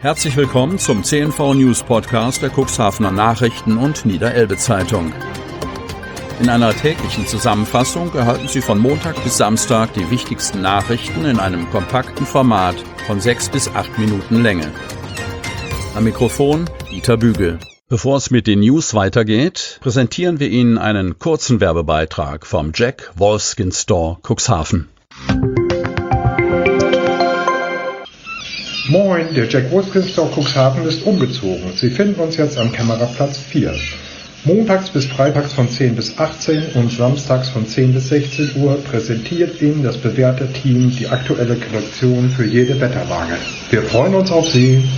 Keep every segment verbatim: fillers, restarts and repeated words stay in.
Herzlich willkommen zum C N V News Podcast der Cuxhavener Nachrichten und Niederelbe Zeitung. In einer täglichen Zusammenfassung erhalten Sie von Montag bis Samstag die wichtigsten Nachrichten in einem kompakten Format von sechs bis acht Minuten Länge. Am Mikrofon Dieter Bügel. Bevor es mit den News weitergeht, präsentieren wir Ihnen einen kurzen Werbebeitrag vom Jack Wolfskin Store Cuxhaven. Moin, der Jack Wolfskin Store Cuxhaven ist umgezogen. Sie finden uns jetzt am Kämmererplatz vier. Montags bis freitags von zehn bis achtzehn und samstags von zehn bis sechzehn Uhr präsentiert Ihnen das bewährte Team die aktuelle Kollektion für jede Wetterlage. Wir freuen uns auf Sie.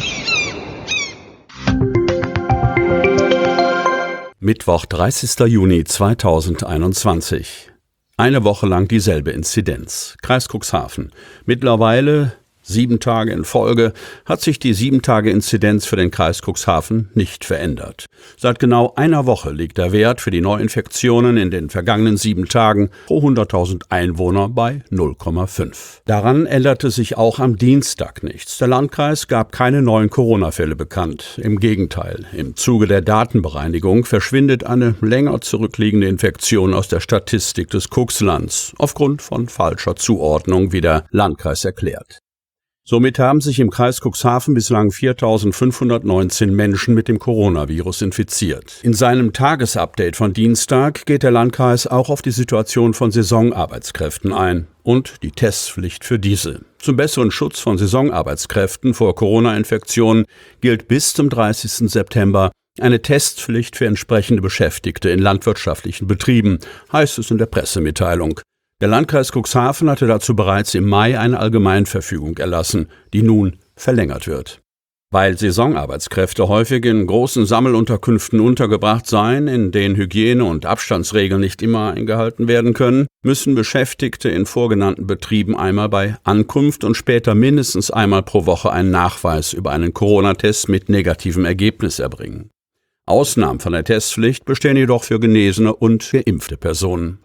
Mittwoch, dreißigster Juni zweitausendeinundzwanzig. Eine Woche lang dieselbe Inzidenz. Kreis Cuxhaven. Mittlerweile sieben Tage in Folge hat sich die sieben-Tage-Inzidenz für den Kreis Cuxhaven nicht verändert. Seit genau einer Woche liegt der Wert für die Neuinfektionen in den vergangenen sieben Tagen pro hunderttausend Einwohner bei null Komma fünf. Daran änderte sich auch am Dienstag nichts. Der Landkreis gab keine neuen Corona-Fälle bekannt. Im Gegenteil, im Zuge der Datenbereinigung verschwindet eine länger zurückliegende Infektion aus der Statistik des Cuxlands aufgrund von falscher Zuordnung, wie der Landkreis erklärt. Somit haben sich im Kreis Cuxhaven bislang viertausendfünfhundertneunzehn Menschen mit dem Coronavirus infiziert. In seinem Tagesupdate von Dienstag geht der Landkreis auch auf die Situation von Saisonarbeitskräften ein und die Testpflicht für diese. Zum besseren Schutz von Saisonarbeitskräften vor Corona-Infektionen gilt bis zum dreißigsten September eine Testpflicht für entsprechende Beschäftigte in landwirtschaftlichen Betrieben, heißt es in der Pressemitteilung. Der Landkreis Cuxhaven hatte dazu bereits im Mai eine Allgemeinverfügung erlassen, die nun verlängert wird. Weil Saisonarbeitskräfte häufig in großen Sammelunterkünften untergebracht seien, in denen Hygiene- und Abstandsregeln nicht immer eingehalten werden können, müssen Beschäftigte in vorgenannten Betrieben einmal bei Ankunft und später mindestens einmal pro Woche einen Nachweis über einen Corona-Test mit negativem Ergebnis erbringen. Ausnahmen von der Testpflicht bestehen jedoch für genesene und geimpfte Personen.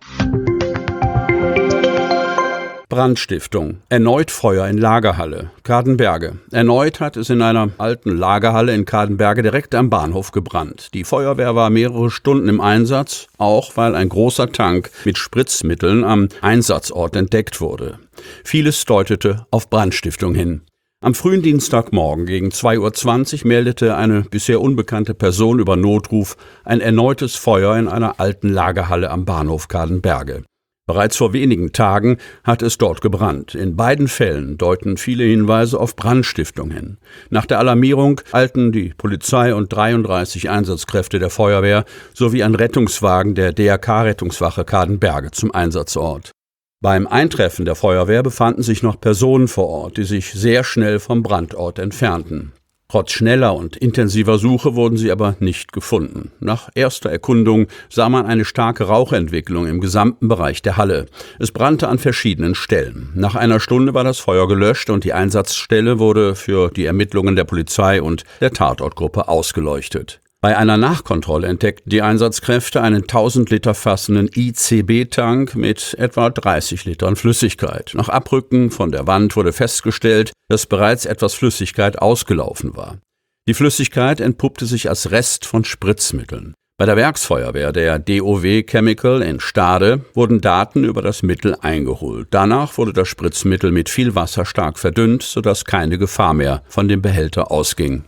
Brandstiftung. Erneut Feuer in Lagerhalle. Kadenberge. Erneut hat es in einer alten Lagerhalle in Kadenberge direkt am Bahnhof gebrannt. Die Feuerwehr war mehrere Stunden im Einsatz, auch weil ein großer Tank mit Spritzmitteln am Einsatzort entdeckt wurde. Vieles deutete auf Brandstiftung hin. Am frühen Dienstagmorgen gegen zwei Uhr zwanzig meldete eine bisher unbekannte Person über Notruf ein erneutes Feuer in einer alten Lagerhalle am Bahnhof Kadenberge. Bereits vor wenigen Tagen hat es dort gebrannt. In beiden Fällen deuten viele Hinweise auf Brandstiftung hin. Nach der Alarmierung eilten die Polizei und dreiunddreißig Einsatzkräfte der Feuerwehr sowie ein Rettungswagen der D R K-Rettungswache Kadenberge zum Einsatzort. Beim Eintreffen der Feuerwehr befanden sich noch Personen vor Ort, die sich sehr schnell vom Brandort entfernten. Trotz schneller und intensiver Suche wurden sie aber nicht gefunden. Nach erster Erkundung sah man eine starke Rauchentwicklung im gesamten Bereich der Halle. Es brannte an verschiedenen Stellen. Nach einer Stunde war das Feuer gelöscht und die Einsatzstelle wurde für die Ermittlungen der Polizei und der Tatortgruppe ausgeleuchtet. Bei einer Nachkontrolle entdeckten die Einsatzkräfte einen tausend Liter fassenden I C B-Tank mit etwa dreißig Litern Flüssigkeit. Nach Abrücken von der Wand wurde festgestellt, dass bereits etwas Flüssigkeit ausgelaufen war. Die Flüssigkeit entpuppte sich als Rest von Spritzmitteln. Bei der Werksfeuerwehr der D O W Chemical in Stade wurden Daten über das Mittel eingeholt. Danach wurde das Spritzmittel mit viel Wasser stark verdünnt, sodass keine Gefahr mehr von dem Behälter ausging.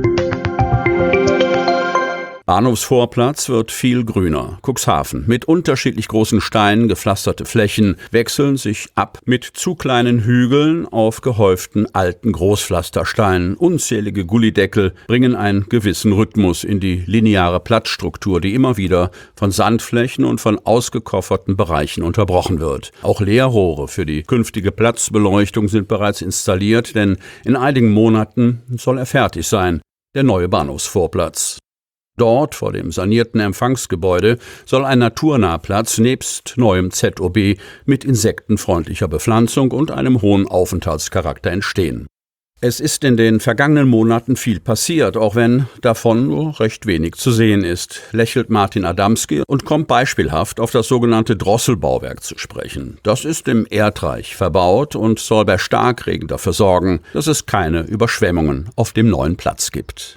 Bahnhofsvorplatz wird viel grüner. Cuxhaven. Mit unterschiedlich großen Steinen gepflasterte Flächen wechseln sich ab mit zu kleinen Hügeln auf gehäuften alten Großpflastersteinen. Unzählige Gullideckel bringen einen gewissen Rhythmus in die lineare Platzstruktur, die immer wieder von Sandflächen und von ausgekofferten Bereichen unterbrochen wird. Auch Leerrohre für die künftige Platzbeleuchtung sind bereits installiert, denn in einigen Monaten soll er fertig sein, der neue Bahnhofsvorplatz. Dort, vor dem sanierten Empfangsgebäude, soll ein Naturnahplatz nebst neuem Z O B mit insektenfreundlicher Bepflanzung und einem hohen Aufenthaltscharakter entstehen. Es ist in den vergangenen Monaten viel passiert, auch wenn davon nur recht wenig zu sehen ist, lächelt Martin Adamski und kommt beispielhaft auf das sogenannte Drosselbauwerk zu sprechen. Das ist im Erdreich verbaut und soll bei Starkregen dafür sorgen, dass es keine Überschwemmungen auf dem neuen Platz gibt.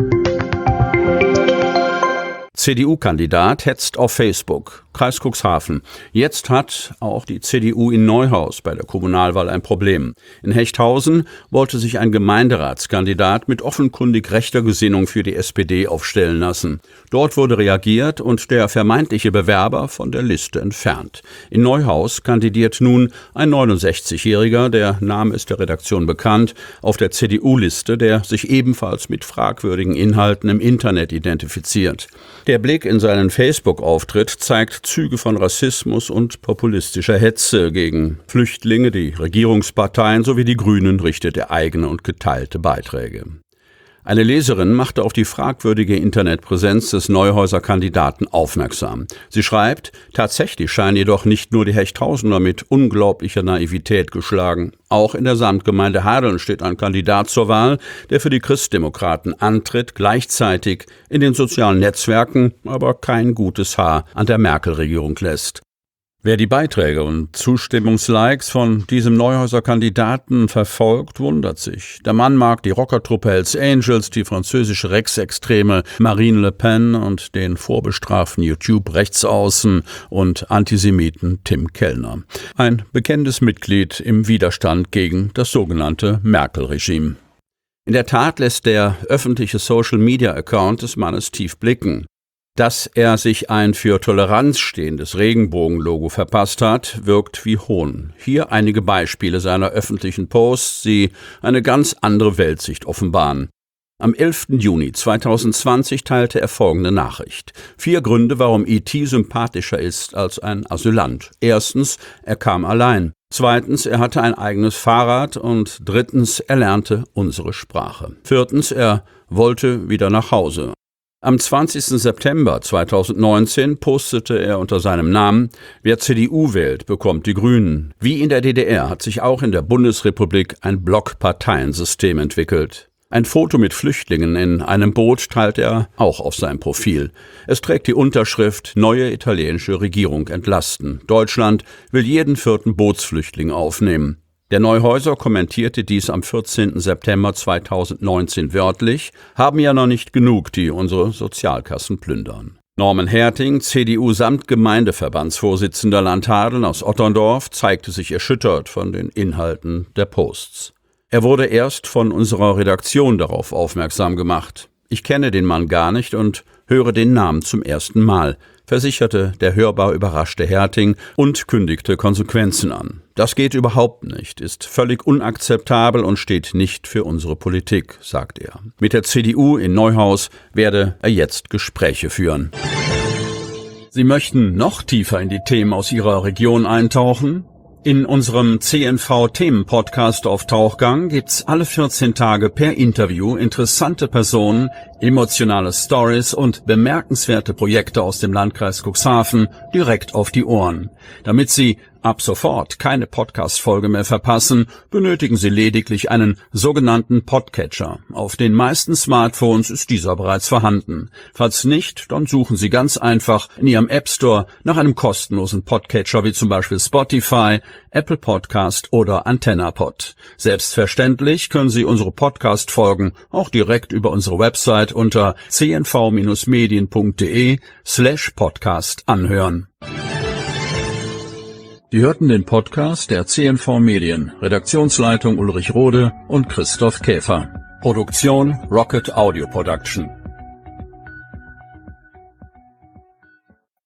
C D U-Kandidat hetzt auf Facebook. Kreis Cuxhaven. Jetzt hat auch die C D U in Neuhaus bei der Kommunalwahl ein Problem. In Hechthausen wollte sich ein Gemeinderatskandidat mit offenkundig rechter Gesinnung für die S P D aufstellen lassen. Dort wurde reagiert und der vermeintliche Bewerber von der Liste entfernt. In Neuhaus kandidiert nun ein neunundsechzigjähriger, der Name ist der Redaktion bekannt, auf der C D U-Liste, der sich ebenfalls mit fragwürdigen Inhalten im Internet identifiziert. Der Blick in seinen Facebook-Auftritt zeigt Züge von Rassismus und populistischer Hetze gegen Flüchtlinge, die Regierungsparteien sowie die Grünen richtet er eigene und geteilte Beiträge. Eine Leserin machte auf die fragwürdige Internetpräsenz des Neuhauser Kandidaten aufmerksam. Sie schreibt, tatsächlich scheinen jedoch nicht nur die Hechthausener mit unglaublicher Naivität geschlagen. Auch in der Samtgemeinde Hadeln steht ein Kandidat zur Wahl, der für die Christdemokraten antritt, gleichzeitig in den sozialen Netzwerken aber kein gutes Haar an der Merkel-Regierung lässt. Wer die Beiträge und Zustimmungslikes von diesem Neuhauser Kandidaten verfolgt, wundert sich. Der Mann mag die Rockertruppe Hells Angels, die französische Rechtsextreme Marine Le Pen und den vorbestraften YouTube-Rechtsaußen und Antisemiten Tim Kellner. Ein bekennendes Mitglied im Widerstand gegen das sogenannte Merkel-Regime. In der Tat lässt der öffentliche Social-Media-Account des Mannes tief blicken. Dass er sich ein für Toleranz stehendes Regenbogenlogo verpasst hat, wirkt wie Hohn. Hier einige Beispiele seiner öffentlichen Posts, die eine ganz andere Weltsicht offenbaren. Am elften Juni zweitausendzwanzig teilte er folgende Nachricht. Vier Gründe, warum E T sympathischer ist als ein Asylant. Erstens, er kam allein. Zweitens, er hatte ein eigenes Fahrrad. Und drittens, er lernte unsere Sprache. Viertens, er wollte wieder nach Hause. Am zwanzigsten September zweitausendneunzehn postete er unter seinem Namen, wer C D U wählt, bekommt die Grünen. Wie in der D D R hat sich auch in der Bundesrepublik ein Blockparteiensystem entwickelt. Ein Foto mit Flüchtlingen in einem Boot teilt er auch auf sein Profil. Es trägt die Unterschrift Neue italienische Regierung entlasten. Deutschland will jeden vierten Bootsflüchtling aufnehmen. Der Neuhauser kommentierte dies am vierzehnten September zweitausendneunzehn wörtlich, haben ja noch nicht genug, die unsere Sozialkassen plündern. Norman Herting, C D U-Samtgemeindeverbandsvorsitzender Land Hadeln aus Otterndorf, zeigte sich erschüttert von den Inhalten der Posts. Er wurde erst von unserer Redaktion darauf aufmerksam gemacht. Ich kenne den Mann gar nicht und höre den Namen zum ersten Mal, versicherte der hörbar überraschte Herting und kündigte Konsequenzen an. Das geht überhaupt nicht, ist völlig unakzeptabel und steht nicht für unsere Politik, sagt er. Mit der C D U in Neuhaus werde er jetzt Gespräche führen. Sie möchten noch tiefer in die Themen aus Ihrer Region eintauchen? In unserem C N V-Themen-Podcast auf Tauchgang gibt's alle vierzehn Tage per Interview interessante Personen, emotionale Stories und bemerkenswerte Projekte aus dem Landkreis Cuxhaven direkt auf die Ohren. Damit Sie ab sofort keine Podcast-Folge mehr verpassen, benötigen Sie lediglich einen sogenannten Podcatcher. Auf den meisten Smartphones ist dieser bereits vorhanden. Falls nicht, dann suchen Sie ganz einfach in Ihrem App Store nach einem kostenlosen Podcatcher wie zum Beispiel Spotify, Apple Podcast oder AntennaPod. Selbstverständlich können Sie unsere Podcast-Folgen auch direkt über unsere Website unter c n v Bindestrich medien punkt d e slash podcast anhören. Sie hörten den Podcast der C N V Medien, Redaktionsleitung Ulrich Rode und Christoph Käfer. Produktion Rocket Audio Production.